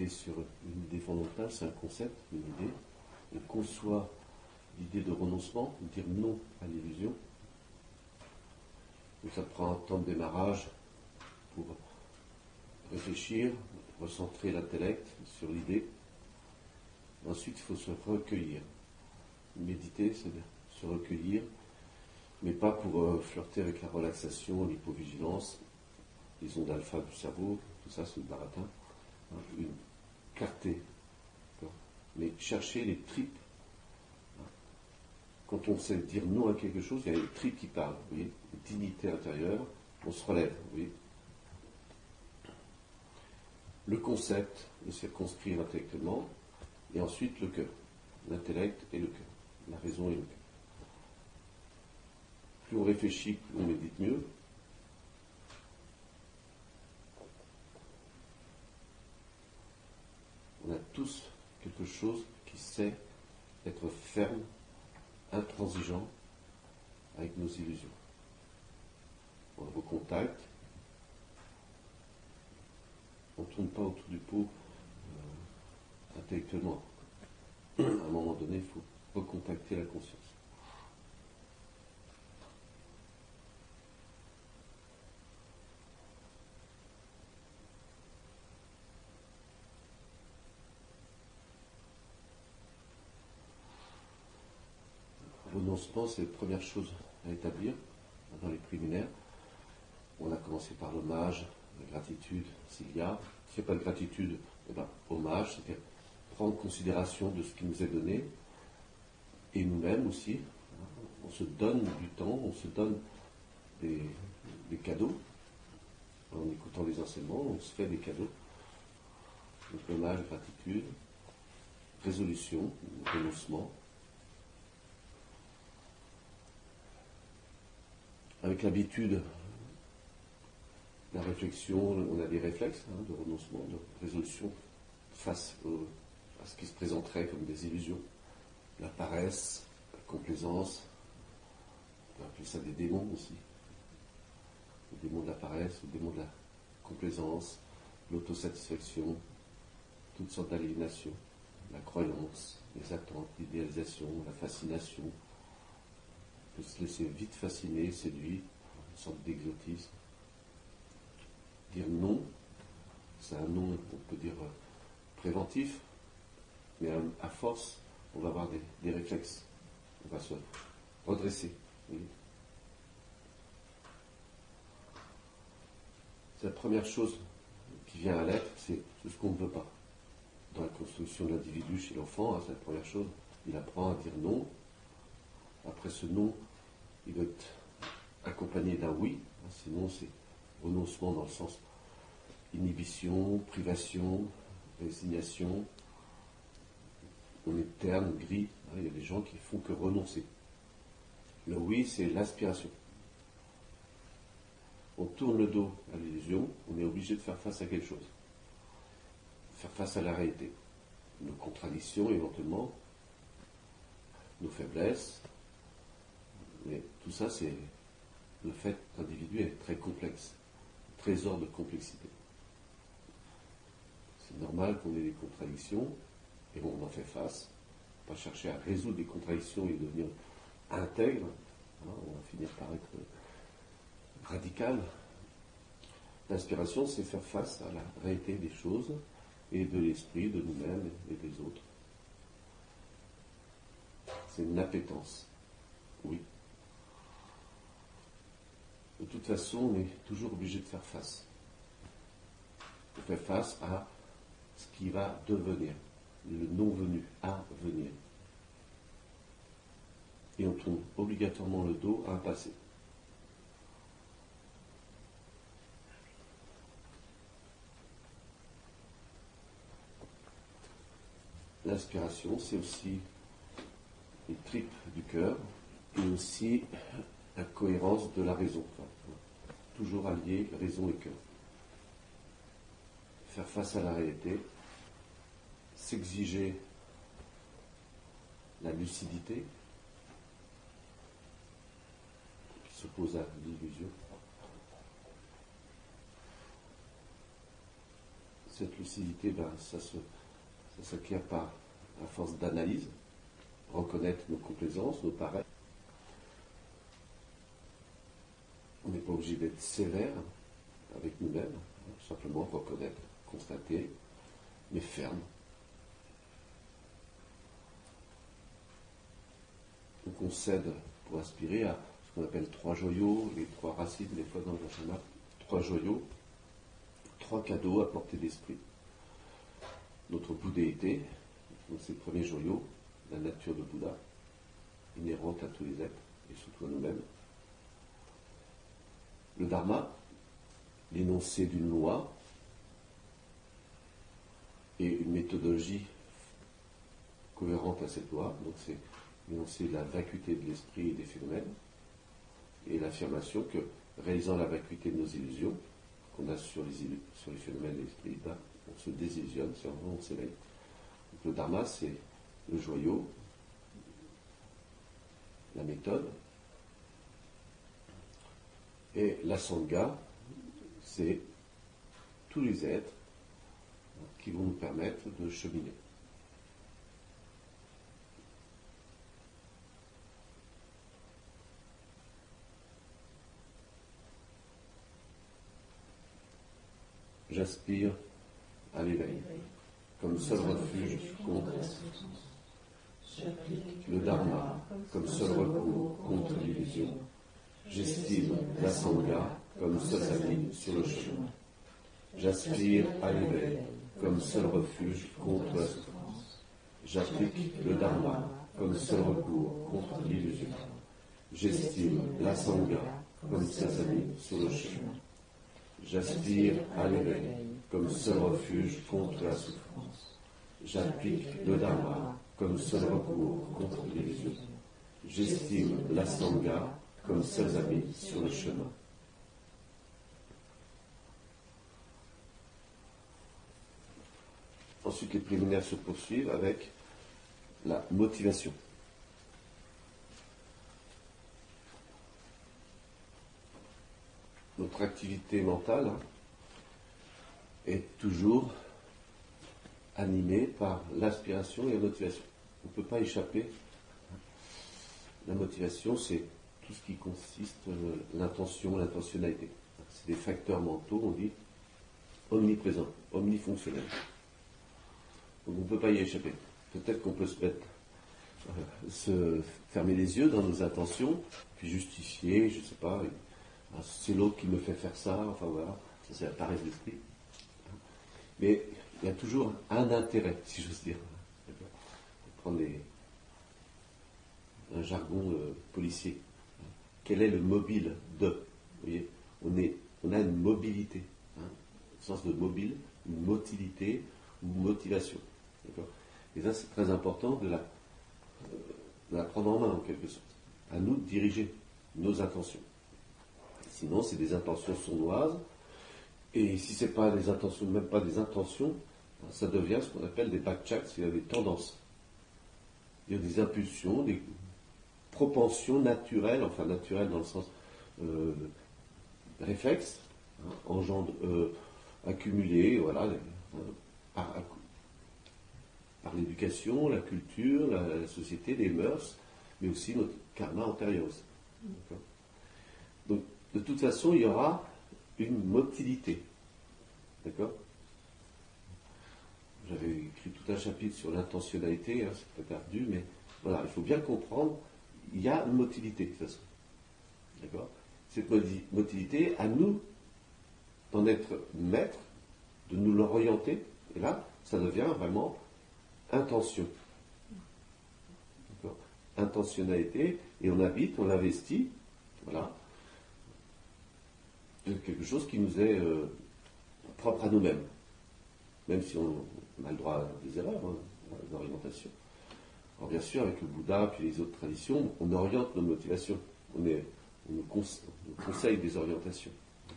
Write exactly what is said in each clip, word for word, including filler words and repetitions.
méditer sur une idée fondamentale, c'est un concept, une idée. On conçoit l'idée de renoncement, dire non à l'illusion. Donc ça prend un temps de démarrage pour réfléchir, recentrer l'intellect sur l'idée. Ensuite, il faut se recueillir. Méditer, c'est-à-dire se recueillir, mais pas pour euh, flirter avec la relaxation, l'hypovigilance, les ondes alpha du cerveau, tout ça c'est le baratin, hein, une clarté. Mais chercher les tripes. Quand on sait dire non à quelque chose, il y a les tripes qui parlent, vous voyez, une dignité intérieure, on se relève, vous voyez. Le concept, le circonscrire intellectuellement, et ensuite le cœur, l'intellect et le cœur, la raison et le cœur. Plus on réfléchit, plus on médite mieux. On a tous quelque chose qui sait être ferme, intransigeant avec nos illusions. On le recontacte. On ne tourne pas autour du pot euh, intellectuellement. À un moment donné, il faut recontacter la conscience. Renoncement, c'est la première chose à établir dans les préliminaires. On a commencé par l'hommage, la gratitude, s'il y a. S'il n'y a pas de gratitude, eh ben, hommage, c'est-à-dire prendre considération de ce qui nous est donné, et nous-mêmes aussi. On se donne du temps, on se donne des, des cadeaux. En écoutant les enseignements, on se fait des cadeaux. Donc hommage, gratitude, résolution, renoncement. Avec l'habitude, la réflexion, on a des réflexes hein, de renoncement, de résolution face au, à ce qui se présenterait comme des illusions. La paresse, la complaisance, on peut appeler ça des démons aussi. Le démon de la paresse, le démon de la complaisance, l'autosatisfaction, toutes sortes d'aliénations, la croyance, les attentes, l'idéalisation, la fascination. On peut se laisser vite fasciner, séduire, une sorte d'exotisme. Dire non, c'est un non, on peut dire euh, préventif, mais à, à force, on va avoir des, des réflexes. On va se redresser. Oui. C'est la première chose qui vient à l'être, c'est ce qu'on ne veut pas. Dans la construction de l'individu chez l'enfant, hein, c'est la première chose. Il apprend à dire non. Après ce non, il doit être accompagné d'un oui. Hein, sinon, c'est renoncement dans le sens inhibition, privation, résignation. On est terne, gris. Hein, il y a des gens qui font que renoncer. Le oui, c'est l'aspiration. On tourne le dos à l'illusion, on est obligé de faire face à quelque chose. Faire face à la réalité. Nos contradictions éventuellement, nos faiblesses. Mais tout ça, c'est le fait qu'individu est très complexe. Trésor de complexité. C'est normal qu'on ait des contradictions, et on en fait face. On ne va pas chercher à résoudre des contradictions et devenir intègre. Hein, on va finir par être radical. L'inspiration, c'est faire face à la réalité des choses et de l'esprit, de nous-mêmes et des autres. C'est une appétence. Oui. De toute façon, on est toujours obligé de faire face. On fait face à ce qui va devenir, le non-venu, à venir. Et on tourne obligatoirement le dos à un passé. L'inspiration, c'est aussi les tripes du cœur et aussi la cohérence de la raison. Enfin, toujours allier raison et cœur. Faire face à la réalité, s'exiger la lucidité qui s'oppose à l'illusion. cette lucidité, ben, ça, se, ça s'acquiert par à force d'analyse, reconnaître nos complaisances, nos pareils. On n'est pas obligé d'être sévère avec nous-mêmes, simplement reconnaître, constater, mais ferme. Donc on cède pour aspirer à ce qu'on appelle trois joyaux, les trois racines, des fois dans le Vajrayana, trois joyaux, trois cadeaux à portée d'esprit. Notre bouddhéité, donc c'est le premier joyau, la nature de Bouddha, inhérente à tous les êtres et surtout à nous-mêmes. Le dharma, l'énoncé d'une loi et une méthodologie cohérente à cette loi, donc c'est l'énoncé de la vacuité de l'esprit et des phénomènes, et l'affirmation que, réalisant la vacuité de nos illusions, qu'on a sur les, sur les phénomènes de l'esprit, ben, on se désillusionne, c'est vraiment on s'éveille. Donc le dharma, c'est le joyau, la méthode, et la sangha, c'est tous les êtres qui vont nous permettre de cheminer. J'aspire à l'éveil, comme seul refuge contre le dharma, comme seul recours contre l'illusion. J'estime la sangha comme seul ami sur le chemin. J'aspire à l'éveil, comme seul refuge contre la souffrance. J'applique le dharma comme seul recours contre l'illusion. J'estime la sangha comme seul ami sur le chemin. J'aspire à l'éveil, comme seul refuge contre la souffrance. J'applique le dharma comme seul recours contre l'illusion. J'estime la sangha comme seuls amis sur le chemin. Ensuite, les préliminaires se poursuivent avec la motivation. Notre activité mentale hein, est toujours animée par l'aspiration et la motivation. On ne peut pas échapper. La motivation, c'est tout ce qui consiste, euh, l'intention, l'intentionnalité. C'est des facteurs mentaux, on dit, omniprésents, omnifonctionnels. Donc on ne peut pas y échapper. Peut-être qu'on peut se mettre, euh, se fermer les yeux dans nos intentions, puis justifier, je ne sais pas, c'est l'autre qui me fait faire ça, enfin voilà, ça c'est la paresse d'esprit. Mais il y a toujours un intérêt, si j'ose dire. Prendre les, un jargon euh, policier. Quel est le mobile de? Vous voyez, on, est, on a une mobilité, hein, au sens de mobile, une motilité ou motivation. D'accord. Et ça, c'est très important de la, euh, de la prendre en main, en quelque sorte. À nous de diriger nos intentions. Sinon, c'est des intentions sournoises. Et si ce n'est pas des intentions, même pas des intentions, ça devient ce qu'on appelle des backchats, c'est-à-dire des tendances. Il y a des impulsions, des propensions naturelles, enfin naturelles dans le sens euh, réflexe, hein, engendre, euh, accumulées, voilà, euh, par, par l'éducation, la culture, la, la société, les mœurs, mais aussi notre karma antérieur aussi. D'accord. Donc, de toute façon, il y aura une motilité. D'accord? J'avais écrit tout un chapitre sur l'intentionnalité, hein, c'est peut-être ardu, mais voilà, il faut bien comprendre, il y a une motilité de toute façon. D'accord? Cette motilité, à nous d'en être maître, de nous l'orienter, et là, ça devient vraiment intention. D'accord? Intentionnalité, et on habite, on l'investit, voilà, de quelque chose qui nous est euh, propre à nous-mêmes. Même si on, on a le droit à des erreurs, hein, d'orientation. Alors bien sûr, avec le Bouddha puis les autres traditions, on oriente nos motivations. On, est, on, nous, conse, on nous conseille des orientations.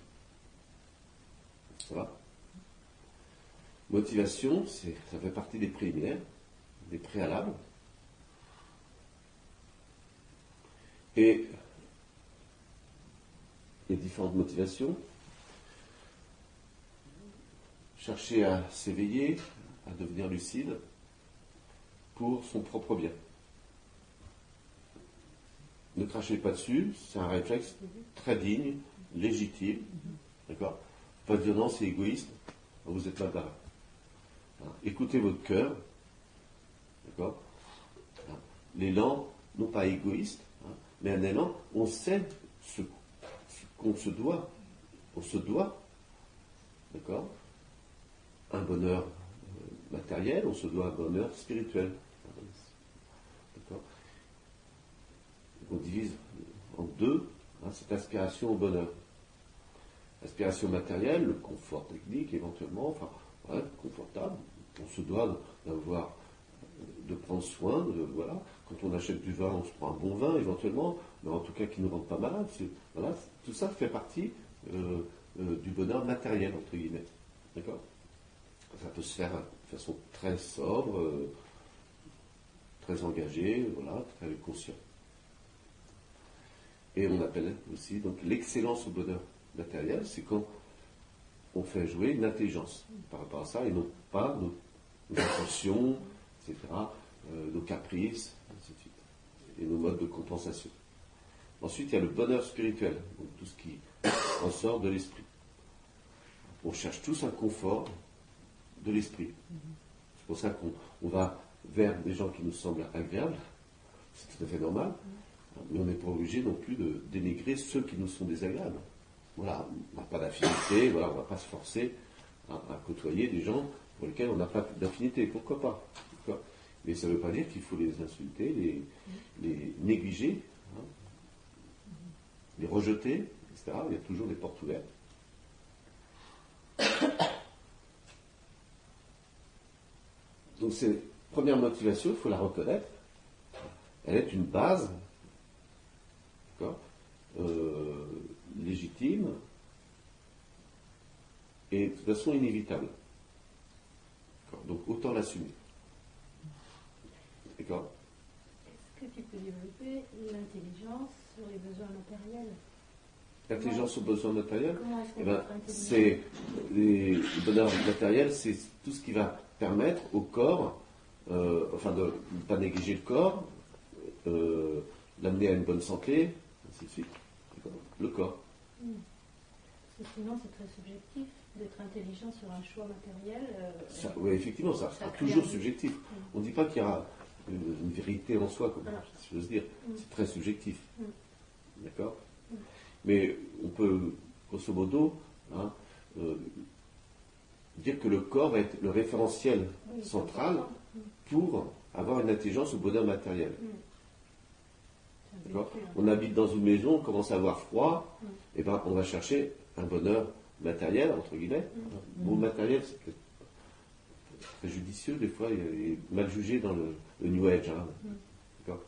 Ça va? Motivation, c'est, ça fait partie des préliminaires, des préalables. Et les différentes motivations, chercher à s'éveiller, à devenir lucide pour son propre bien. Ne crachez pas dessus, c'est un réflexe très digne, légitime, d'accord? Pas dire non, c'est égoïste, vous êtes mal barré. Écoutez votre cœur, d'accord? L'élan, non pas égoïste, hein, mais un élan, on sait ce, ce qu'on se doit, on se doit, d'accord? Un bonheur euh, matériel, on se doit un bonheur spirituel, d'accord? On divise en deux, hein, cette aspiration au bonheur. L'aspiration matérielle, le confort technique éventuellement, enfin, ouais, confortable, on se doit d'avoir, de prendre soin, de, voilà. Quand on achète du vin, on se prend un bon vin éventuellement, mais en tout cas qui ne nous rende pas malade. Voilà, tout ça fait partie euh, euh, du bonheur matériel, entre guillemets. D'accord? Ça peut se faire de façon très sobre, euh, très engagée, voilà, très conscient. Et on appelle aussi donc l'excellence au bonheur matériel, c'est quand on fait jouer une intelligence par rapport à ça, et non pas nos, nos intentions, et cetera, euh, nos caprices, ainsi de suite, et nos modes de compensation. Ensuite, il y a le bonheur spirituel, donc tout ce qui en sort de l'esprit. On cherche tous un confort de l'esprit. C'est pour ça qu'on on va vers des gens qui nous semblent agréables, c'est tout à fait normal, mais on n'est pas obligé non plus de dénigrer ceux qui nous sont désagréables. Voilà, on n'a pas d'affinité, voilà, on ne va pas se forcer à, à côtoyer des gens pour lesquels on n'a pas d'affinité, pourquoi pas. Pourquoi? Mais ça ne veut pas dire qu'il faut les insulter, les, les négliger, hein, les rejeter, et cetera. Il y a toujours des portes ouvertes. Donc cette première motivation, il faut la reconnaître, elle est une base, d'accord, euh, légitime et de toute façon inévitable. D'accord, donc autant l'assumer. D'accord? Est-ce que tu peux développer l'intelligence sur les besoins matériels? L'intelligence aux besoins matériels, Comment est-ce qu'on eh peut ben, être intelligent? c'est les le bonheur matériel, c'est tout ce qui va permettre au corps, euh, enfin de ne pas négliger le corps, euh, l'amener à une bonne santé, ainsi de suite. D'accord, le corps. Hmm. Parce que sinon, c'est très subjectif d'être intelligent sur un choix matériel. Euh, Ça, oui, effectivement, ça ça sera crée toujours un- subjectif. Hmm. On ne dit pas qu'il y aura une, une vérité en soi, comme Ah. si j'ose dire. Mm. C'est très subjectif. Mm. D'accord? Mm. Mais on peut, grosso modo, hein, euh, dire que le corps va être le référentiel Oui, c'est central important. Mm. pour avoir une intelligence au bonheur matériel. Mm. C'est un D'accord? véhicule, hein. On habite dans une maison, on commence à avoir froid, Mm. et ben on va chercher un bonheur matériel, entre guillemets. Mm. Bon, matériel, c'est peut-être très judicieux, des fois, il est mal jugé dans le, le New Age. Hein. Mm. D'accord?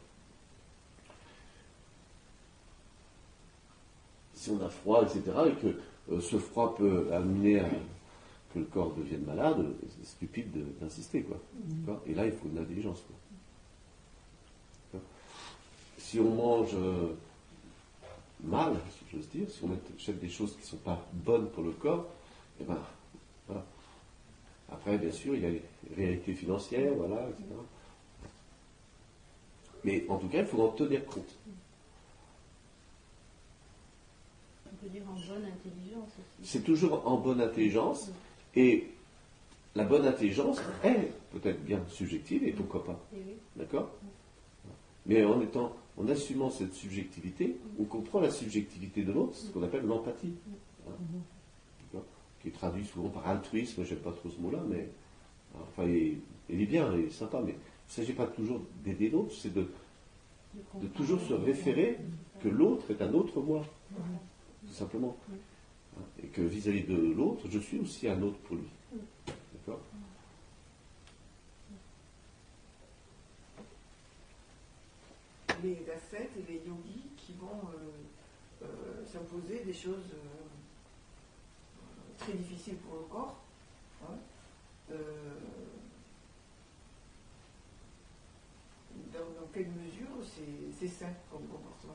Si on a froid, et cetera, et que euh, ce froid peut amener à que le corps devienne malade, c'est stupide de- d'insister, quoi. D'accord? Et là, il faut une intelligence, quoi. D'accord? Si on mange euh, mal, si j'ose dire, si on achète des choses qui ne sont pas bonnes pour le corps, eh ben, voilà. Après, bien sûr, il y a les réalités financières, voilà, et cetera. Mais en tout cas, il faut en tenir compte. On peut dire en bonne intelligence aussi. C'est toujours en bonne intelligence, et la bonne intelligence est peut-être bien subjective, et pourquoi pas. Et oui. D'accord? Mais en étant, en assumant cette subjectivité, on comprend la subjectivité de l'autre, c'est ce qu'on appelle l'empathie. Hein. D'accord? Qui est traduit souvent par altruisme, j'aime pas trop ce mot-là, mais enfin, il est, il est bien, il est sympa, mais il ne s'agit pas toujours d'aider l'autre, c'est de, de toujours se référer que l'autre est un autre moi, tout simplement. Hein, et que vis-à-vis de l'autre, je suis aussi un autre pour lui. D'accord? Les ascètes et les yogis qui vont euh, euh, s'imposer des choses euh, très difficiles pour le corps. Hein. Euh, dans, dans quelle mesure c'est, c'est sain comme comportement?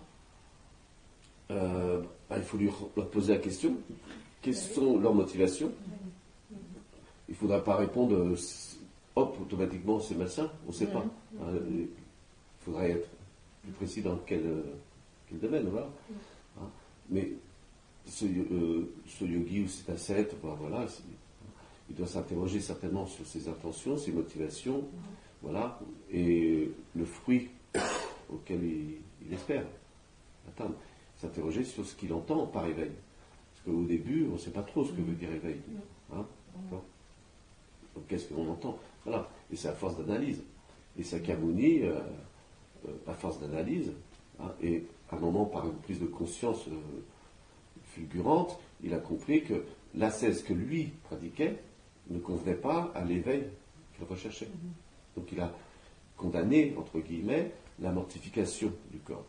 Euh, bah, il faut lui leur poser la question. Quelles sont leurs motivations? faudra pas répondre, euh, hop, automatiquement c'est malsain, on ne sait pas. Mmh. Hein, il faudrait être plus précis dans quel, euh, quel domaine, voilà. Mmh. Hein, mais ce, euh, ce yogi ou cet ascète, voilà, il doit s'interroger certainement sur ses intentions, ses motivations, mmh. voilà, et le fruit auquel il, il espère atteindre. S'interroger sur ce qu'il entend par éveil. Parce qu'au début, on ne sait pas trop ce que veut dire éveil. Hein, donc, qu'est-ce qu'on entend? Voilà. Et c'est à force d'analyse. Et Sakyamuni, euh, euh, à force d'analyse, hein, et à un moment, par une prise de conscience euh, fulgurante, il a compris que l'ascèse que lui pratiquait ne convenait pas à l'éveil qu'il recherchait. Donc il a condamné, entre guillemets, la mortification du corps.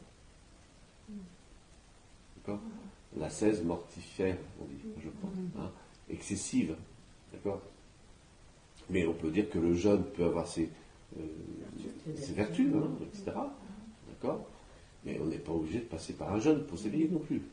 D'accord? L'ascèse mortifère, on dit, je pense, hein, excessive. D'accord? Mais on peut dire que le jeûne peut avoir ses, euh, ses vertus, hein, et cetera. D'accord? Mais on n'est pas obligé de passer par un jeûne pour s'éveiller non plus.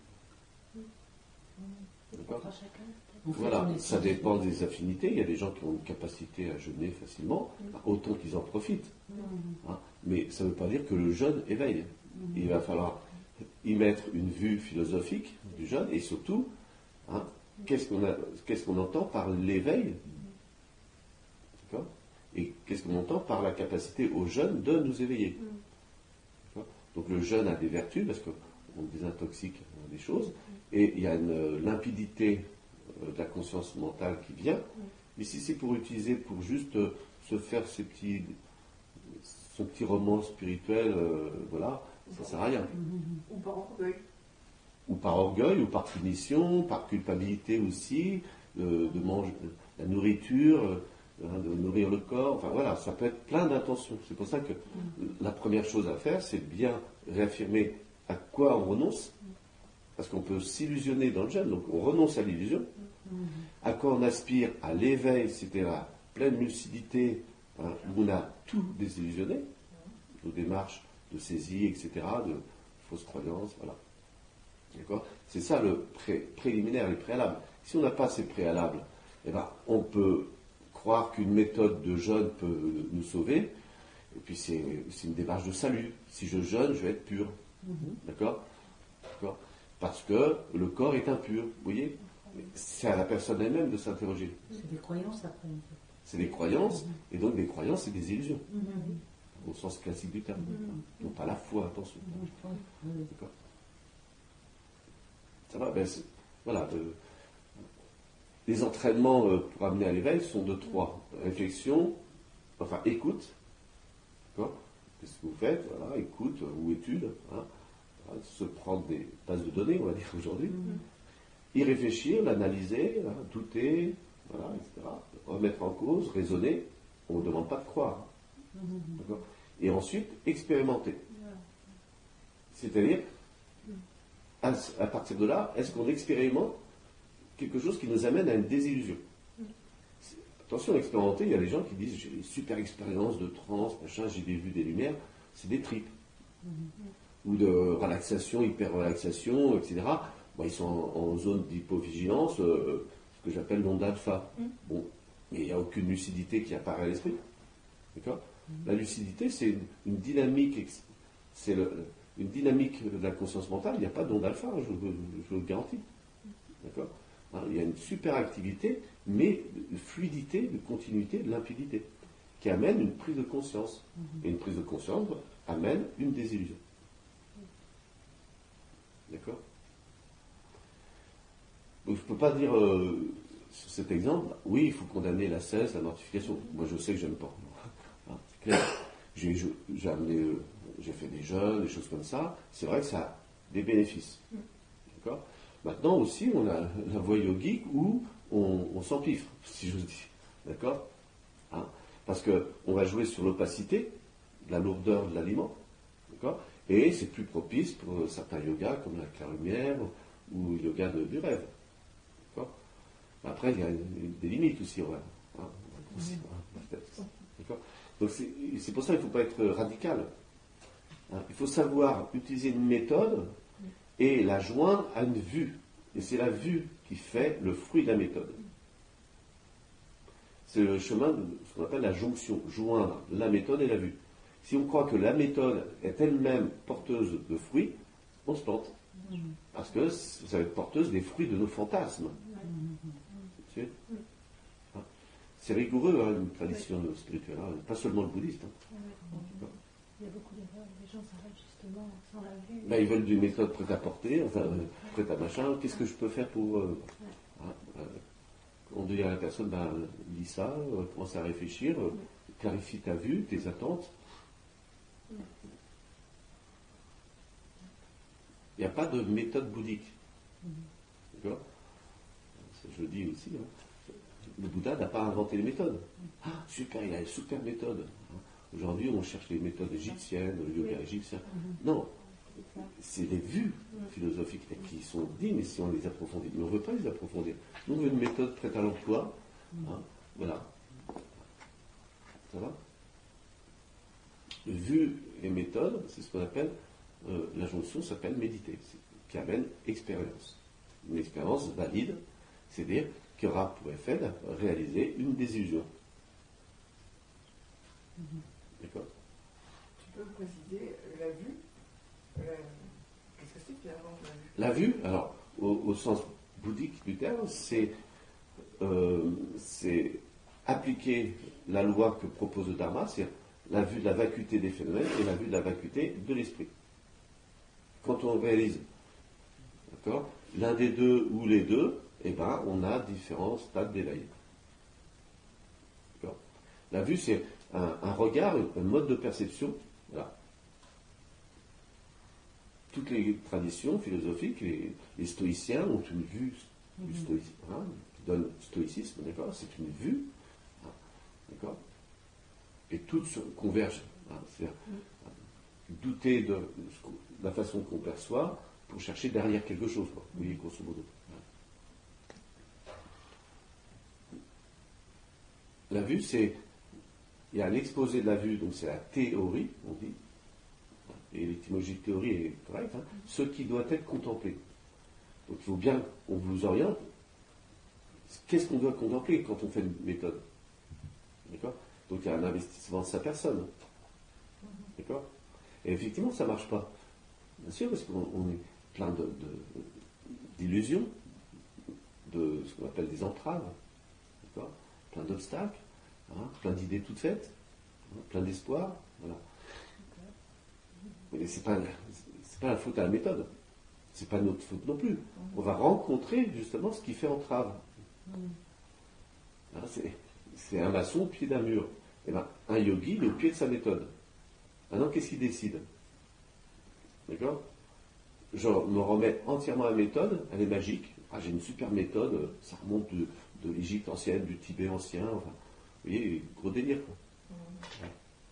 D'accord? Voilà, ça dépend des affinités. Il y a des gens qui ont une capacité à jeûner facilement, autant qu'ils en profitent. Hein. Mais ça ne veut pas dire que le jeûne éveille. Il va falloir y mettre une vue philosophique du jeûne et surtout, hein, qu'est-ce qu'on a, qu'est-ce qu'on entend par l'éveil, d'accord? Et qu'est-ce qu'on entend par la capacité au jeûne de nous éveiller. D'accord? Donc le jeûne a des vertus parce qu'on désintoxique des choses et il y a une limpidité de la conscience mentale qui vient. Mais si c'est pour utiliser pour juste se faire ses petits, son petit roman spirituel, euh, voilà, ça ne sert à rien. Ou par orgueil. Ou par orgueil, ou par punition, par culpabilité aussi, de, de manger la nourriture, hein, de nourrir le corps, enfin voilà, ça peut être plein d'intentions. C'est pour ça que la première chose à faire, c'est bien réaffirmer à quoi on renonce, parce qu'on peut s'illusionner dans le jeûne, donc on renonce à l'illusion, à quoi on aspire, à l'éveil, c'est-à-dire à pleine lucidité, hein, où on a tout désillusionné, nos démarches de saisie, et cetera, de fausses croyances, voilà. D'accord? C'est ça le pré- préliminaire, les préalables. Si on n'a pas ces préalables, eh ben, on peut croire qu'une méthode de jeûne peut nous sauver, et puis c'est, c'est une démarche de salut. Si je jeûne, je vais être pur. Mm-hmm. D'accord? D'accord? Parce que le corps est impur. Vous voyez? C'est à la personne elle-même de s'interroger. C'est des croyances après. C'est des croyances, et donc des croyances, c'est des illusions. Mm-hmm. Au sens classique du terme. Mm-hmm. Donc pas la foi, attention. Mm-hmm. D'accord. Ça va, ben voilà. Euh, les entraînements euh, pour amener à l'éveil sont de trois. Réflexion, enfin écoute. D'accord? Qu'est-ce que vous faites? Voilà, écoute ou étude. Hein, voilà, se prendre des bases de données, on va dire aujourd'hui. Mm-hmm. Y réfléchir, l'analyser, hein, douter, voilà, et cetera. Remettre en cause, raisonner. On ne demande pas de croire. Mm-hmm. D'accord? Et ensuite, expérimenter. Yeah. C'est-à-dire, à, à partir de là, est-ce qu'on expérimente quelque chose qui nous amène à une désillusion? Mm. Attention, expérimenter, il y a des gens qui disent j'ai une super expérience de transe, machin, j'ai vu des lumières, c'est des tripes. Mm-hmm. Ou de relaxation, hyper-relaxation, et cetera. Bon, ils sont en, en zone d'hypovigilance, euh, ce que j'appelle l'onde alpha. Mm. Bon, mais il n'y a aucune lucidité qui apparaît à l'esprit. D'accord? Mm. La lucidité, c'est une, une dynamique, c'est le, une dynamique de la conscience mentale, il n'y a pas d'onde alpha, je, je, je vous le garantis. D'accord? Hein, il y a une super activité, mais de fluidité, de continuité, de limpidité, qui amène une prise de conscience. Mm-hmm. Et une prise de conscience amène une désillusion. D'accord? Donc je ne peux pas dire euh, sur cet exemple, oui, il faut condamner l'ascèse, la mortification. Moi je sais que j'aime pas. Hein, c'est clair. J'ai, j'ai, amené, euh, j'ai fait des jeûnes, des choses comme ça. C'est vrai que ça a des bénéfices. D'accord? Maintenant aussi, on a la voie yogique où on, on s'empiffre, si j'ose dire. D'accord? Hein? Parce qu'on va jouer sur l'opacité, la lourdeur de l'aliment. D'accord? Et c'est plus propice pour certains yogas, comme la claire-lumière ou le yoga de, du rêve. D'accord? Après, il y a des limites aussi. Ouais. Hein? D'accord? Donc c'est, c'est pour ça qu'il ne faut pas être radical. Hein? Il faut savoir utiliser une méthode et la joindre à une vue. Et c'est la vue qui fait le fruit de la méthode. C'est le chemin de ce qu'on appelle la jonction, joindre la méthode et la vue. Si on croit que la méthode est elle-même porteuse de fruits, on se plante. Parce que ça va être porteuse des fruits de nos fantasmes. C'est C'est rigoureux, hein, une tradition spirituelle, hein, pas seulement le bouddhiste. Hein. Il y a beaucoup d'erreurs, les gens s'arrêtent justement sans la vue. Ben, ils veulent des méthodes prêtes à porter, enfin, euh, prêtes à machin, qu'est-ce que je peux faire pour... Euh, hein, euh, on dit à la personne, ben, lis ça, euh, commence à réfléchir, euh, clarifie ta vue, tes attentes. Il n'y a pas de méthode bouddhique. D'accord ? Je le dis aussi. Hein. Le Bouddha n'a pas inventé les méthodes. Ah, super, il a une super méthode. Aujourd'hui, on cherche les méthodes égyptiennes, le yoga égyptien. Non, c'est les vues philosophiques qui sont dignes, mais si on les approfondit. Mais on ne veut pas les approfondir. Nous, on veut une méthode prête à l'emploi. Hein, voilà. Ça va ? Vue et méthode, c'est ce qu'on appelle, euh, la jonction s'appelle méditer, qui amène expérience. Une expérience valide, c'est-à-dire qui aura pour effet de réaliser une désillusion. D'accord ? Tu peux préciser la vue la... Qu'est-ce que c'est finalement la vue ? La vue, alors, au, au sens bouddhique du terme, c'est, euh, c'est appliquer la loi que propose le Dharma, c'est la vue de la vacuité des phénomènes et la vue de la vacuité de l'esprit. Quand on réalise, d'accord, l'un des deux ou les deux, eh ben, on a différents stades d'éveil. D'accord ? La vue, c'est un, un regard, un mode de perception. Voilà. Toutes les traditions philosophiques, les, les stoïciens ont une vue du stoïcisme, hein, qui donne stoïcisme, d'accord ? C'est une vue, hein, d'accord ? Et toutes se convergent. Hein, c'est-à-dire douter de, de la façon qu'on perçoit pour chercher derrière quelque chose, quoi. Vous voyez, grosso modo. La vue, c'est... Il y a l'exposé de la vue, donc c'est la théorie, on dit. Et l'étymologie de théorie est correcte. Hein, ce qui doit être contemplé. Donc il faut bien qu'on vous oriente. Qu'est-ce qu'on doit contempler quand on fait une méthode ? D'accord ? Donc il y a un investissement de sa personne. D'accord ? Et effectivement, ça ne marche pas. Bien sûr, parce qu'on on est plein de, de, d'illusions, de ce qu'on appelle des entraves, d'accord ? Plein d'obstacles, hein, plein d'idées toutes faites, hein, plein d'espoir. Voilà. Mais ce n'est pas, c'est pas la faute à la méthode. Ce n'est pas notre faute non plus. On va rencontrer justement ce qui fait entrave. Hein, c'est, c'est un maçon au pied d'un mur. Et ben, un yogi, il est au pied de sa méthode. Maintenant, qu'est-ce qu'il décide ? D'accord ? Je me remets entièrement à la méthode, elle est magique. Ah, j'ai une super méthode, ça remonte de, de l'Égypte ancienne, du Tibet ancien, enfin, vous voyez, gros délire, quoi. Ouais.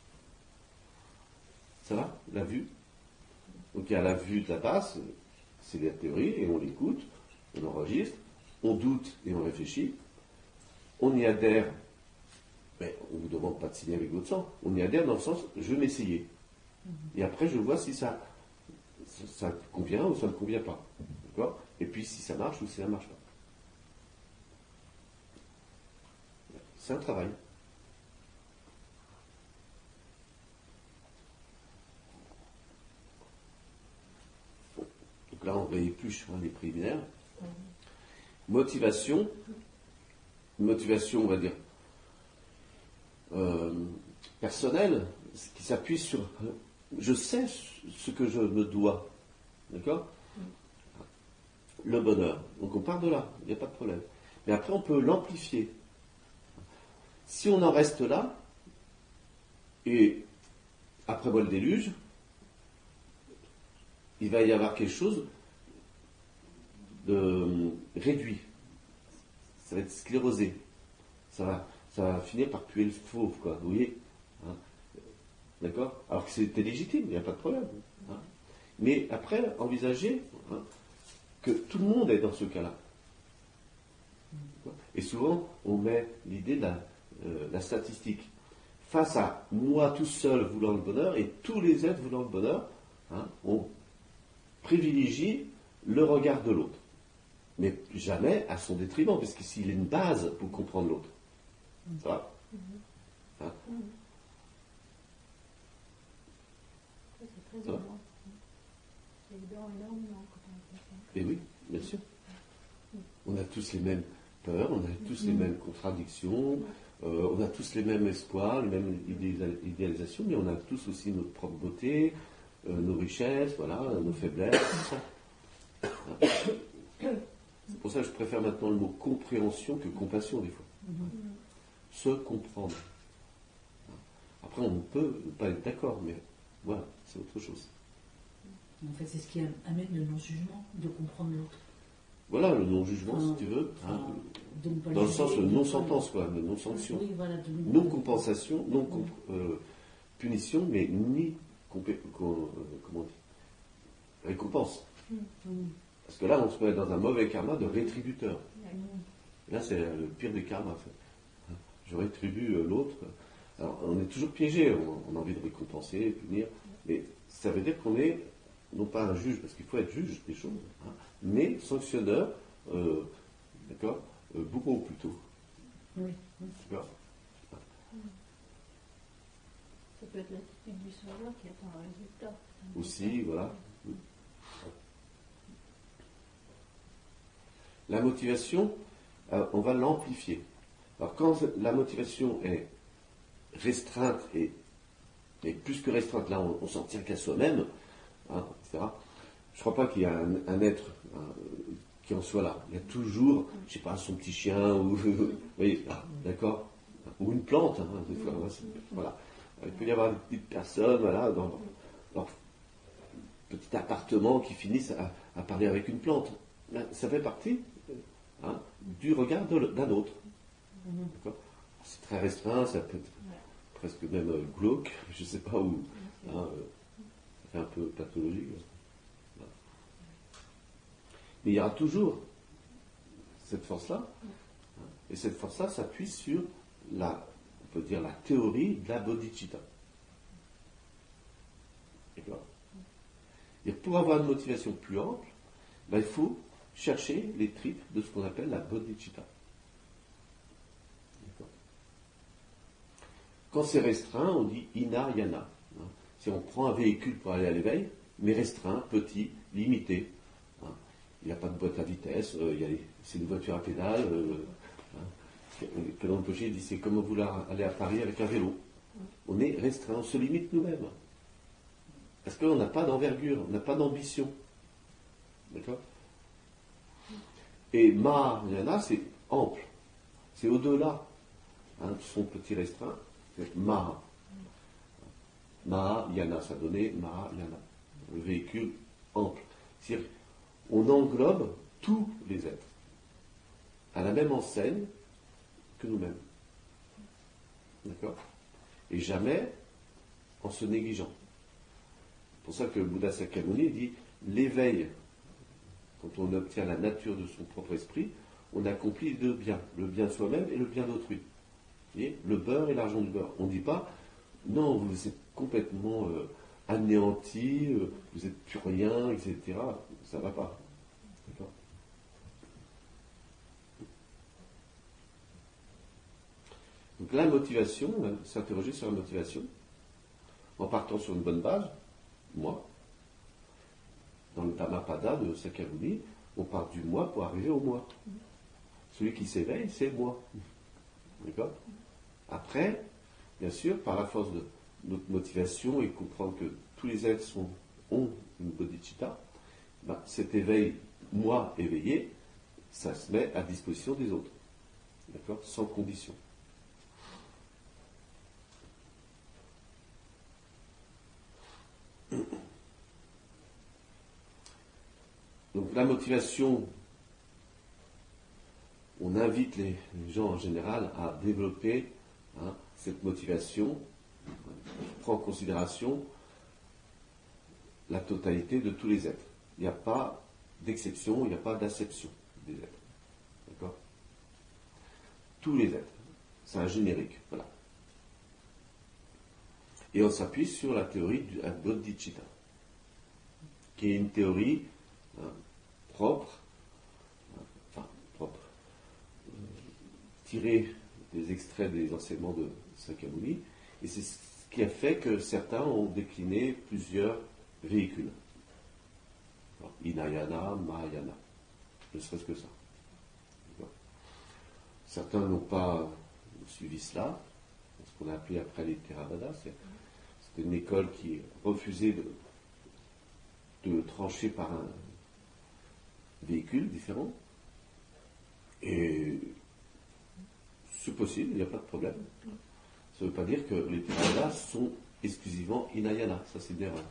Ça va ? La vue ? Donc il y a la vue de la base, c'est la théorie, et on l'écoute, on enregistre, on doute et on réfléchit, on y adhère. Mais on ne vous demande pas de signer avec votre sang. On y adhère dans le sens, je vais m'essayer. Et après, je vois si ça, ça, ça convient ou ça ne convient pas. D'accord ? Et puis, si ça marche ou si ça ne marche pas. C'est un travail. Bon. Donc là, on réépluche hein, les préliminaires. Motivation. Motivation, on va dire, Euh, personnel, qui s'appuie sur euh, je sais ce que je me dois, d'accord ? Le bonheur. Donc on part de là, il n'y a pas de problème. Mais après on peut l'amplifier. Si on en reste là, et après moi le déluge, il va y avoir quelque chose de réduit. Ça va être sclérosé. Ça va ça va finir par puer le fauve, quoi, vous voyez, hein, d'accord ? Alors que c'était légitime, il n'y a pas de problème. Hein. Mais après, envisager hein, que tout le monde est dans ce cas-là. Et souvent, on met l'idée de la, euh, la statistique. Face à moi tout seul voulant le bonheur et tous les êtres voulant le bonheur, hein, on privilégie le regard de l'autre. Mais jamais à son détriment, parce que s'il est une base pour comprendre l'autre. Ça va Mhm. Hein Mhm. Ça, c'est très Ça va aidant. C'est aidant énormément quand on fait ça. Et oui, bien sûr. On a tous les mêmes peurs, on a tous les mêmes contradictions, euh, on a tous les mêmes espoirs, les mêmes idéal- idéalisations, mais on a tous aussi notre propre beauté, euh, nos richesses, voilà, nos faiblesses, tout ça. C'est pour ça que je préfère maintenant le mot compréhension que compassion des fois. Mhm. Se comprendre. Après, on peut ne pas être d'accord, mais voilà, c'est autre chose. En fait, c'est ce qui amène le non-jugement, de comprendre l'autre. Voilà, le non-jugement, Enfin, si tu veux, hein, enfin, de ne pas dans le juger, sens de de ne pas- non-sentence, quoi, de non-sanction. Oui, voilà, de ne- Non-compensation, non-punition, mais ni compé- co- euh, comment on dit, récompense. Mhm. Parce que là, on se met dans un mauvais karma de rétributeur. Mhm. Là, c'est le pire des karmas, en fait. Je rétribue euh, l'autre. Alors, on est toujours piégé, on, on a envie de récompenser, punir, mais ça veut dire qu'on est, non pas un juge, parce qu'il faut être juge des choses, hein, mais sanctionneur, euh, d'accord, euh, bourreau plutôt. Oui. D'accord. Ça peut être l'attitude du sauveur qui attend un résultat. Aussi, voilà. La motivation, euh, on va l'amplifier. Alors quand la motivation est restreinte et, et plus que restreinte, là on, on s'en tient qu'à soi-même, hein, et cetera. Je ne crois pas qu'il y ait un, un être hein, qui en soit là. Il y a toujours, je ne sais pas, son petit chien, ou, vous voyez, là, d'accord, ou une plante, hein, des fois, hein, c'est- voilà. Il peut y avoir des petites personnes, voilà, dans leur, leur petit appartement qui finissent à, à parler avec une plante. Là, ça fait partie hein, du regard de- d'un autre. Mhm. D'accord. C'est très restreint, ça peut être presque même euh, glauque, je ne sais pas où. Hein, euh, ça fait un peu pathologique. Voilà. Mais il y aura toujours cette force-là. Hein, et cette force-là s'appuie sur la, on peut dire, la théorie de la bodhicitta. D'accord. Et pour avoir une motivation plus ample, ben, il faut chercher les tripes de ce qu'on appelle la bodhicitta. D'accord. Quand c'est restreint, on dit inayana. Hein. Si on prend un véhicule pour aller à l'éveil, mais restreint, petit, limité, hein. Il n'y a pas de boîte à vitesse, euh, il y a les- c'est une voiture à pédale. Euh, hein. Calonne Pocher dit c'est comme vouloir aller à Paris avec un vélo. On est restreint, on se limite nous-mêmes. Parce qu'on n'a pas d'envergure, on n'a pas d'ambition. D'accord. Et Mahayana, c'est ample. C'est au-delà hein, de son petit restreint. C'est Maha. Mahayana, ça donnait Mahayana. Le véhicule ample. C'est-à-dire, on englobe tous les êtres à la même enseigne que nous-mêmes. D'accord. Et jamais en se négligeant. C'est pour ça que le Bouddha Sakyamuni dit l'éveil, quand on obtient la nature de son propre esprit, on accomplit deux biens, le bien soi-même et le bien d'autrui. Vous voyez, le beurre et l'argent du beurre. On ne dit pas, non, vous êtes complètement euh, anéanti, euh, vous n'êtes plus rien, et cetera. Ça ne va pas. D'accord. Donc la motivation, hein, s'interroger sur la motivation, en partant sur une bonne base, moi, dans le Dhammapada de Sakyamuni, on part du moi pour arriver au moi. Celui qui s'éveille, c'est moi. D'accord. Après, bien sûr, par la force de notre motivation et comprendre que tous les êtres sont, ont une bodhicitta, ben, cet éveil, moi éveillé, ça se met à disposition des autres. D'accord. Sans condition. Donc la motivation, on invite les, les gens en général à développer hein, cette motivation qui prend en considération la totalité de tous les êtres. Il n'y a pas d'exception, il n'y a pas d'acception des êtres. D'accord. Tous les êtres. C'est un générique. Voilà. Et on s'appuie sur la théorie du bodhicitta, qui est une théorie hein, propre, enfin propre, euh, tirée des extraits des enseignements de Sakyamuni, et c'est ce qui a fait que certains ont décliné plusieurs véhicules. Alors, Hinayana, Mahayana, ne serait-ce que ça. D'accord. Certains n'ont pas suivi cela, ce qu'on a appelé après les Theravada. C'était une école qui refusait de, de trancher par un véhicule différent. Et c'est possible, il n'y a pas de problème. Ça ne veut pas dire que les Theravada sont exclusivement Hinayana, ça c'est une erreur.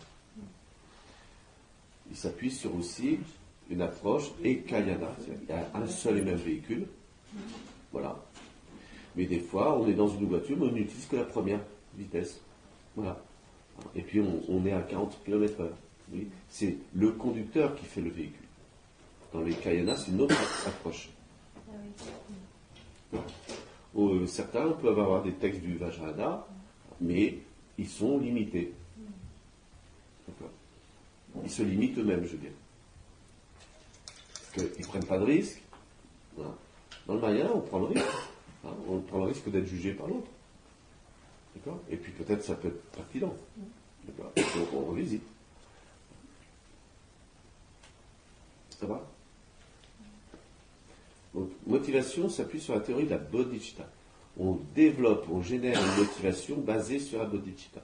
Il s'appuie sur aussi une approche Ekayana, c'est-à-dire qu'il y a un seul et même véhicule. Voilà. Mais des fois, on est dans une voiture, mais on n'utilise que la première vitesse. Voilà. Et puis on, on est à quarante kilomètres heure. Oui. C'est le conducteur qui fait le véhicule. Dans les Kayana, c'est une autre approche. Ah oui. Oh, certains peuvent avoir des textes du Vajrayana, mais ils sont limités. D'accord. Ils se limitent eux-mêmes, je veux dire. Parce qu'ils ne prennent pas de risque. Voilà. Dans le Mahayana, on prend le risque. Hein, on prend le risque d'être jugé par l'autre. D'accord. Et puis peut-être ça peut être pertinent. D'accord. Donc on revisite. Ça va? Donc, motivation s'appuie sur la théorie de la bodhicitta. On développe, on génère une motivation basée sur la bodhicitta.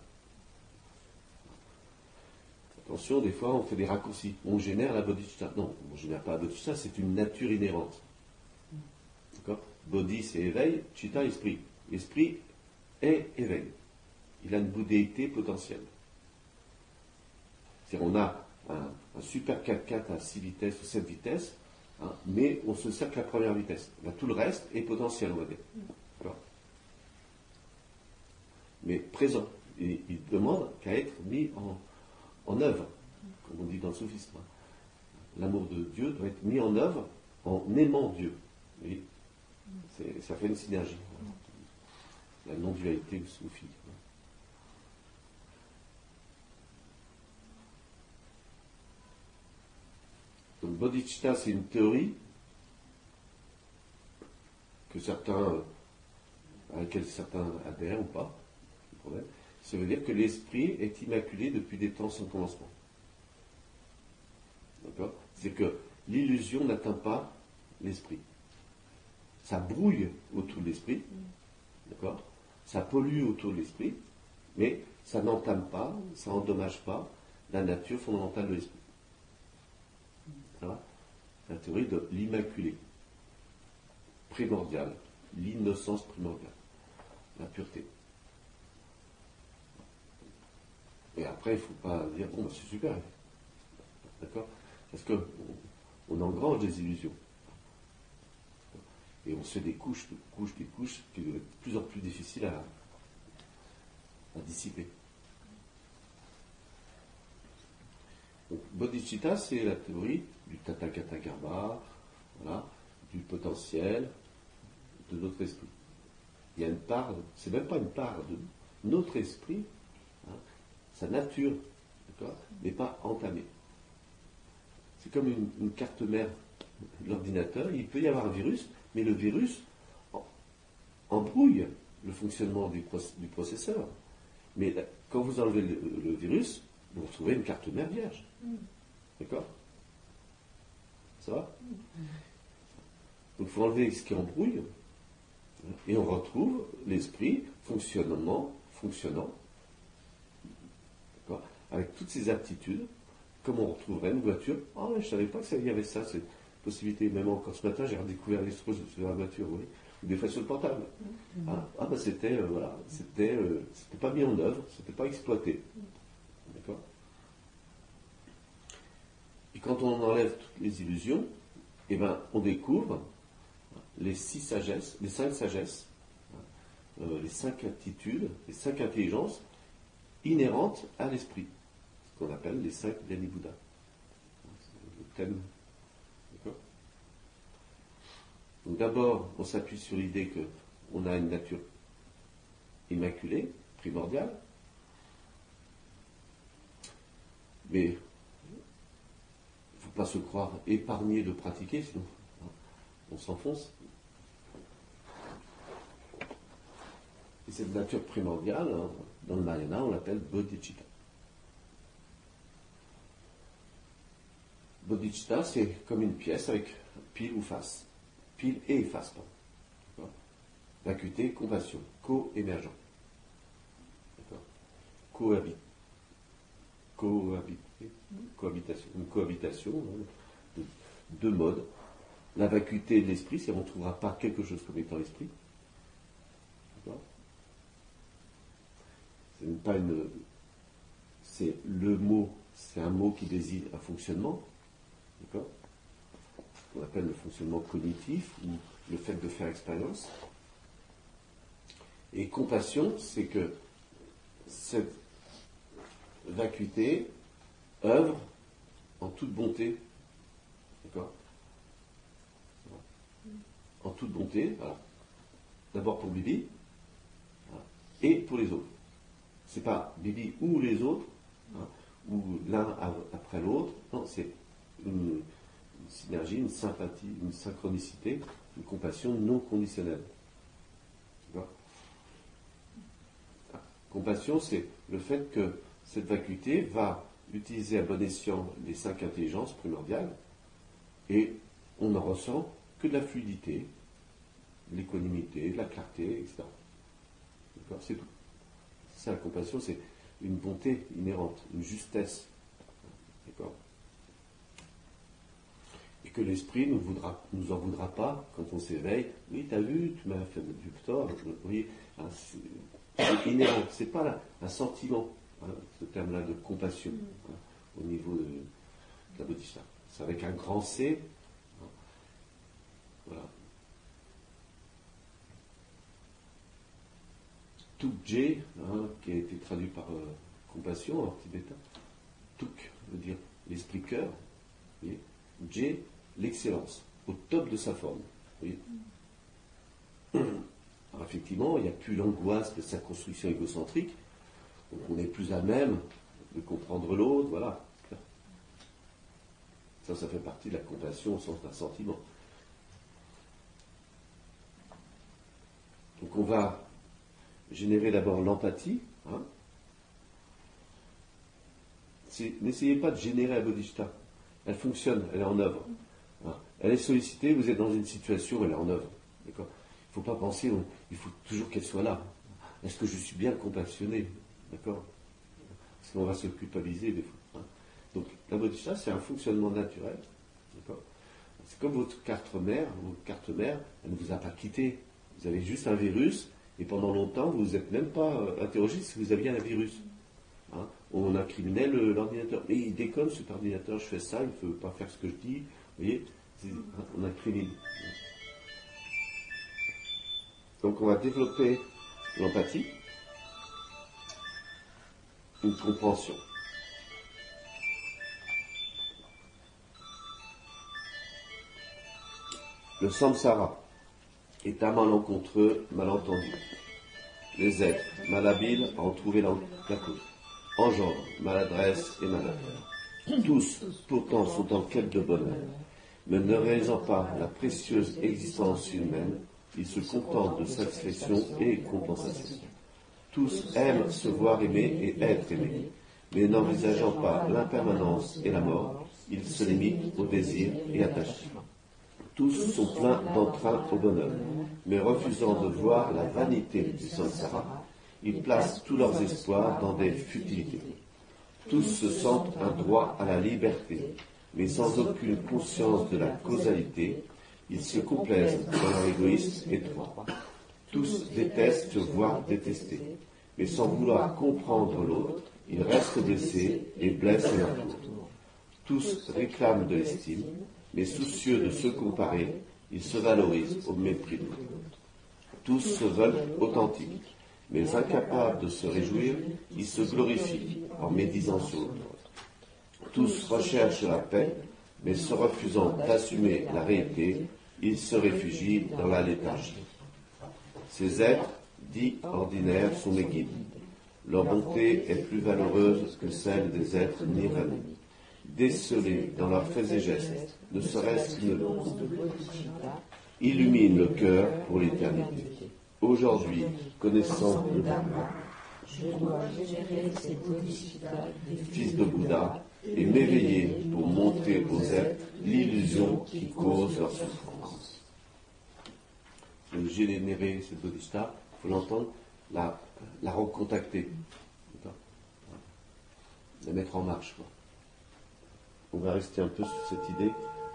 Attention, des fois on fait des raccourcis. On génère la bodhicitta. Non, on ne génère pas la bodhicitta, c'est une nature inhérente. D'accord? Bodhi, c'est éveil, chitta, esprit. Esprit est éveil. Il a une bouddhéité potentielle. C'est-à-dire, on a un, un super quatre-quatre à six vitesses ou sept vitesses, hein, mais on se sert que la première vitesse. Là, tout le reste est potentiel, on va dire. D'accord? Mais présent. Et il demande qu'à être mis en, en œuvre, comme on dit dans le soufisme. L'amour de Dieu doit être mis en œuvre en aimant Dieu. Et ça fait une synergie. La non-dualité du soufi. Donc, bodhicitta, c'est une théorie que certains, à laquelle certains adhèrent ou pas. Problème. Ça veut dire que l'esprit est immaculé depuis des temps sans commencement. D'accord? C'est que l'illusion n'atteint pas l'esprit. Ça brouille autour de l'esprit, d'accord? Ça pollue autour de l'esprit, mais ça n'entame pas, ça n'endommage pas la nature fondamentale de l'esprit. Ça va? La théorie de l'immaculé, primordial, l'innocence primordiale, la pureté. Et après, il ne faut pas dire, bon, bah, c'est super, d'accord? Parce qu'on on engrange des illusions. Et on se fait des couches, des couches, des couches, qui deviennent de plus en plus difficiles à, à dissiper. Donc, bodhicitta, c'est la théorie du Tathagata Garbha, voilà, du potentiel de notre esprit. Il y a une part, c'est même pas une part de notre esprit, hein, sa nature, d'accord, n'est pas entamée. C'est comme une, une carte mère de l'ordinateur, il peut y avoir un virus, mais le virus embrouille le fonctionnement du, du processeur. Mais là, quand vous enlevez le, le virus, vous retrouvez une carte mère vierge. Mm. D'accord? Ça va? Mm. Donc il faut enlever ce qui embrouille, et on retrouve l'esprit fonctionnement, fonctionnant, d'accord, avec toutes ces aptitudes, comme on retrouverait une voiture. Ah, oh, je ne savais pas qu'il y avait ça, cette possibilité. Même encore ce matin, j'ai redécouvert les choses sur la voiture, oui. Ou des fois sur le portable. Mm-hmm. Ah, ah ben c'était, euh, voilà, c'était, euh, c'était pas mis en œuvre, c'était pas exploité. D'accord? Et quand on enlève toutes les illusions, eh ben, on découvre les six sagesses, les cinq sagesses, euh, les cinq attitudes, les cinq intelligences inhérentes à l'esprit, ce qu'on appelle les cinq Dhyani Bouddha. C'est le thème. D'accord? Donc d'abord, on s'appuie sur l'idée qu'on a une nature immaculée, primordiale, mais il ne faut pas se croire épargné de pratiquer, sinon on s'enfonce. Et cette nature primordiale, hein, dans le Mahayana, on l'appelle bodhicitta. Bodhicitta, c'est comme une pièce avec pile ou face. Pile et face, pardon. Vacuité, compassion, co-émergent. D'accord. Cohabit. Cohabiter. Cohabitation. Une cohabitation, hein, de deux modes. La vacuité de l'esprit, c'est qu'on ne trouvera pas quelque chose comme étant l'esprit. D'accord. C'est pas une. C'est le mot, c'est un mot qui désigne un fonctionnement. D'accord. On appelle le fonctionnement cognitif ou le fait de faire expérience. Et compassion, c'est que cette vacuité œuvre en toute bonté. D'accord. En toute bonté, voilà. D'abord pour Bibi, voilà, et pour les autres. C'est pas Bibi ou les autres, hein, ou l'un après l'autre. Non, c'est une, une synergie, une sympathie, une synchronicité, une compassion non conditionnelle. D'accord. Compassion, c'est le fait que cette vacuité va utiliser à bon escient les cinq intelligences primordiales et on n'en ressent que de la fluidité, de l'équanimité, de la clarté, et cetera. D'accord. C'est tout. C'est ça la compassion, c'est une bonté inhérente, une justesse. D'accord. Et que l'esprit ne voudra, nous en voudra pas quand on s'éveille. Oui, t'as vu, tu m'as fait du tort. Oui, c'est, c'est inhérent. C'est pas là, un sentiment, hein, ce terme-là de compassion, hein, au niveau de, de la bodhisattva. C'est avec un grand C. Hein, voilà. Tukje, hein, qui a été traduit par euh, compassion en tibétain. Tuk veut dire l'esprit cœur. Et J, l'excellence, au top de sa forme. Oui. Alors effectivement, il n'y a plus l'angoisse de sa construction égocentrique, donc on est plus à même de comprendre l'autre, voilà. Ça, ça fait partie de la compassion au sens d'un sentiment. Donc on va générer d'abord l'empathie. Hein. N'essayez pas de générer la bodhicitta. Elle fonctionne, elle est en œuvre. Hein. Elle est sollicitée, vous êtes dans une situation, elle est en œuvre. D'accord. Il ne faut pas penser, on, il faut toujours qu'elle soit là. Est-ce que je suis bien compassionné? D'accord. Parce qu'on va se culpabiliser des fois. Hein. Donc la bodhicitta, c'est un fonctionnement naturel. D'accord. C'est comme votre carte mère, votre carte mère, elle ne vous a pas quitté. Vous avez juste un virus, et pendant longtemps, vous ne vous êtes même pas interrogé si vous aviez un virus. Hein. On incriminait le, l'ordinateur. Mais il déconne, cet ordinateur, je fais ça, il ne veut pas faire ce que je dis. Vous voyez, c'est, hein, on incrimine. Donc on va développer l'empathie, une compréhension. Le samsara est un malencontreux malentendu. Les êtres malhabiles à en trouver la, la cause engendrent maladresse et malheur. Tous, pourtant, sont en quête de bonheur, mais ne réalisant pas la précieuse existence humaine, ils se contentent de satisfaction et compensation. Tous aiment se voir aimer et être aimés, mais n'envisageant pas l'impermanence et la mort, ils se limitent au désir et attachent. Tous sont pleins d'entrain au bonheur, mais refusant de voir la vanité du samsara, ils placent tous leurs espoirs dans des futilités. Tous se sentent un droit à la liberté, mais sans aucune conscience de la causalité, ils se complaisent dans leur égoïsme étroit. Tous détestent se voir détestés, mais sans vouloir comprendre l'autre, ils restent blessés et blessent leur tour. Tous réclament de l'estime, mais soucieux de se comparer, ils se valorisent au mépris de l'autre. Tous se veulent authentiques, mais incapables de se réjouir, ils se glorifient en médisant sur l'autre. Tous recherchent la paix, mais se refusant d'assumer la réalité, ils se réfugient dans la léthargie. Ces êtres, dits ordinaires, sont mes guides. Leur bonté est plus valeureuse que celle des êtres nirvanés. Décelés dans leurs faits et gestes, ne serait-ce qu'une illumine le cœur pour l'éternité. Aujourd'hui, connaissant le Dhamma, je dois générer ces bodhisattvas des fils de Bouddha et m'éveiller pour montrer aux êtres l'illusion qui cause leur souffrance. Le générer ces bodhisattvas, il faut l'entendre, la, la recontacter, la mettre en marche, quoi. On va rester un peu sur cette idée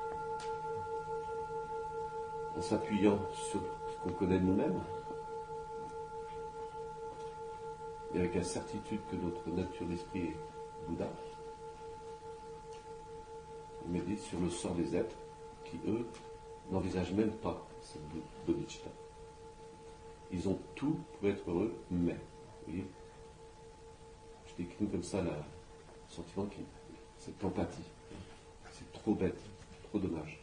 en s'appuyant sur ce qu'on connaît de nous-mêmes et avec la certitude que notre nature d'esprit est Bouddha. On médite sur le sort des êtres qui, eux, n'envisagent même pas cette bodhicitta. Ils ont tout pour être heureux, mais, vous voyez, je décline comme ça la, le sentiment qui, cette empathie. C'est trop bête, trop dommage.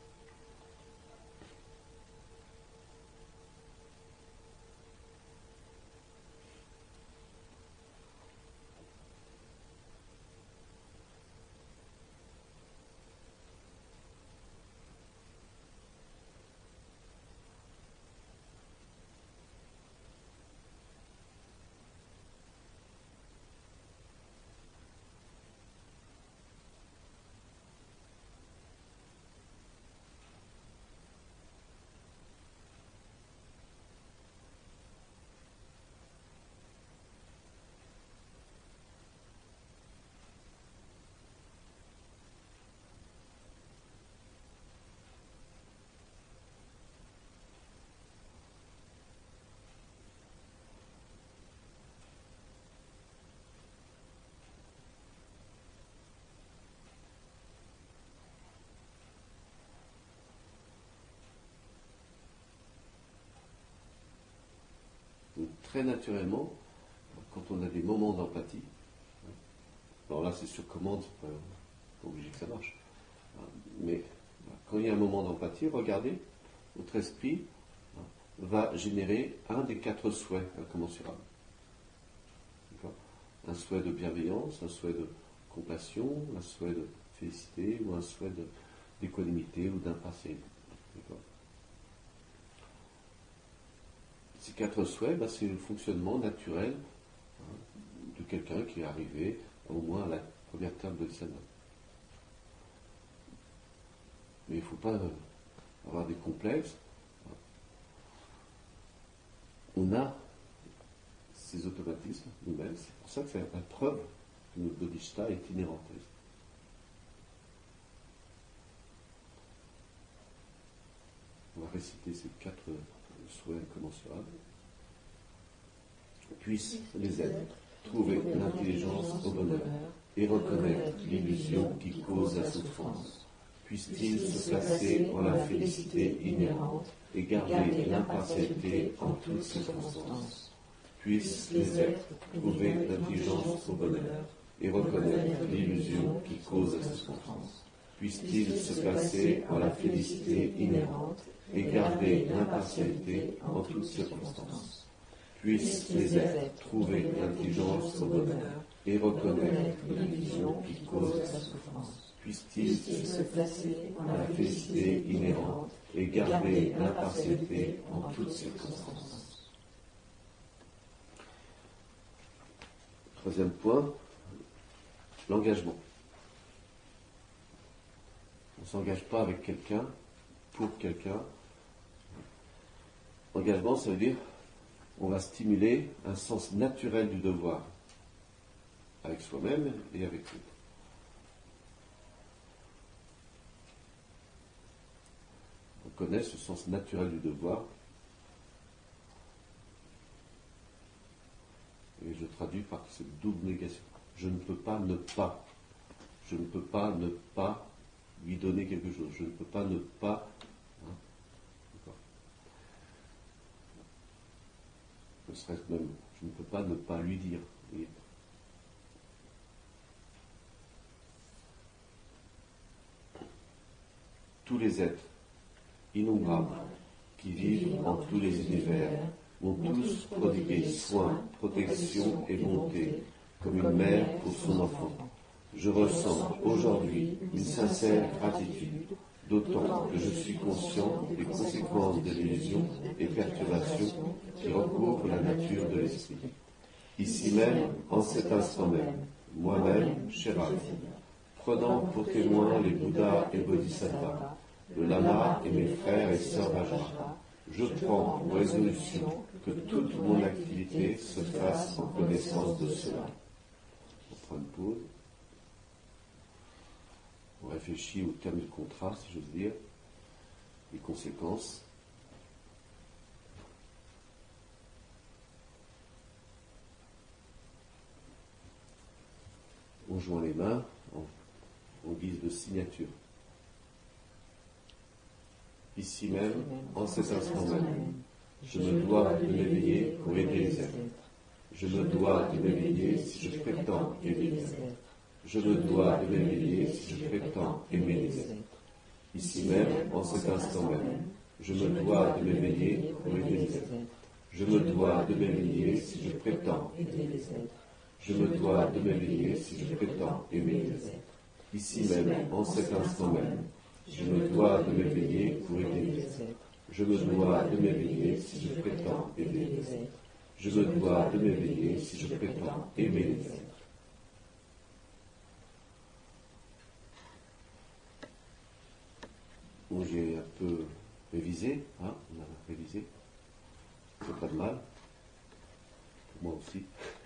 Donc, très naturellement, quand on a des moments d'empathie, alors là c'est sur commande, c'est pas, pas obligé que ça marche, mais quand il y a un moment d'empathie, regardez, votre esprit va générer un des quatre souhaits incommensurables. Un souhait de bienveillance, un souhait de compassion, un souhait de félicité ou un souhait de, d'équanimité ou d'impartialité. D'accord. Ces quatre souhaits, ben, c'est le fonctionnement naturel, hein, de quelqu'un qui est arrivé au moins à la première table de Bodhisattva. Mais il ne faut pas avoir des complexes. On a ces automatismes nous-mêmes, c'est pour ça que c'est la preuve que notre bodhicitta est inhérente. On va réciter ces quatre souhaits incommensurables. Puissent les êtres trouver l'intelligence au bonheur et reconnaître l'illusion qui cause la souffrance. Puissent-ils se placer en la félicité inhérente et garder l'impartialité en toutes circonstances. Puissent les êtres trouver l'intelligence au bonheur et reconnaître l'illusion qui cause la souffrance. Puissent-ils se placer en la félicité inhérente et garder l'impartialité en toutes circonstances. Puissent les êtres trouver l'intelligence au bonheur et reconnaître l'illusion qui cause la souffrance. Puissent-ils se placer en la félicité inhérente et garder l'impartialité en toutes circonstances. Troisième point, l'engagement. On ne s'engage pas avec quelqu'un, pour quelqu'un. Engagement, ça veut dire on va stimuler un sens naturel du devoir, avec soi-même et avec l'autre. On connaît ce sens naturel du devoir, et je traduis par cette double négation. Je ne peux pas ne pas. Je ne peux pas ne pas lui donner quelque chose. Je ne peux pas ne pas. Hein, d'accord. Ne serait-ce même, je ne peux pas ne pas lui dire. Oui. Tous les êtres innombrables qui vivent en tous les univers m'ont tous prodigué soin, protection et bonté, comme une mère pour son enfant. Je ressens aujourd'hui une sincère gratitude d'autant que je suis conscient des conséquences de l'illusion et perturbations qui recouvrent la nature de l'esprit. Ici même, en cet instant même, moi-même, Sherad, prenant pour témoins les Bouddhas et Bodhisattvas, le Lama et mes frères et sœurs Vajra, je prends pour résolution que toute mon activité se fasse en connaissance de cela. On prend une pause. On réfléchit au terme du contrat, si j'ose dire, les conséquences. On joint les mains en, en guise de signature. Ici même, en cet instant même, je me dois de m'éveiller pour aider les êtres. Je me dois de m'éveiller si je prétends aider les êtres. Je me dois de m'éveiller si je prétends aimer les êtres. Ici même, en cet instant même, je me dois de m'éveiller pour aider les êtres. Je me dois de m'éveiller si je prétends aider les êtres. Je me dois de m'éveiller si je prétends aimer les êtres. Ici même, en cet instant même, je me dois de m'éveiller pour aider les êtres. Je me dois de m'éveiller si je prétends aider les êtres. Je me dois de m'éveiller si je prétends aimer les êtres. Bon, j'ai un peu révisé, hein, on a révisé, c'est pas de mal, pour moi aussi.